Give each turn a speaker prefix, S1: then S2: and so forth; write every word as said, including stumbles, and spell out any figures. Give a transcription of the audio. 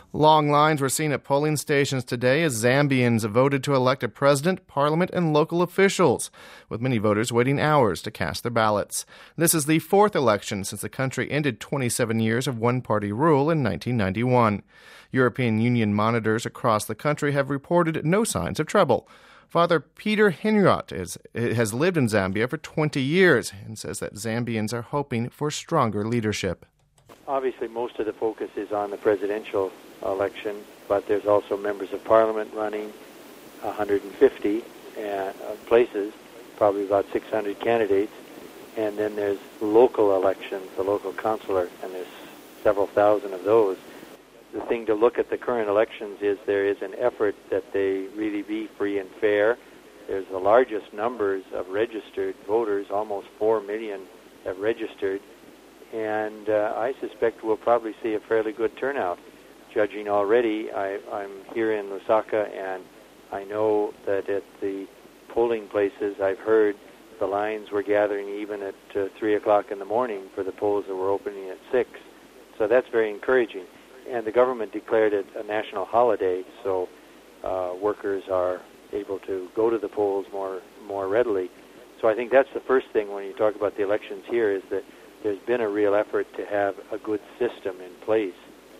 S1: Long lines were seen at polling stations today as Zambians voted to elect a president, parliament, and local officials, with many voters waiting hours to cast their ballots. This is the fourth election since the country ended twenty-seven years of one-party rule in nineteen ninety-one. European Union monitors across the country have reported no signs of trouble. Father Peter Henriot is, has lived in Zambia for twenty years and says that Zambians are hoping for stronger leadership.
S2: Obviously, most of the focus is on the presidential election, but there's also members of parliament running, one hundred fifty uh, places, probably about six hundred candidates, and then there's local elections, the local councillor, and there's several thousand of those. The thing to look at the current elections is there is an effort that they really be free and fair. There's the largest numbers of registered voters, almost four million have registered, and uh, I suspect we'll probably see a fairly good turnout. Judging already, I, I'm here in Lusaka, and I know that at the polling places, I've heard the lines were gathering even at uh, three o'clock in the morning for the polls that were opening at six. So that's very encouraging. And the government declared it a national holiday, so uh, workers are able to go to the polls more more readily. So I think that's the first thing when you talk about the elections here, is that there's been a real effort to have a good system in place.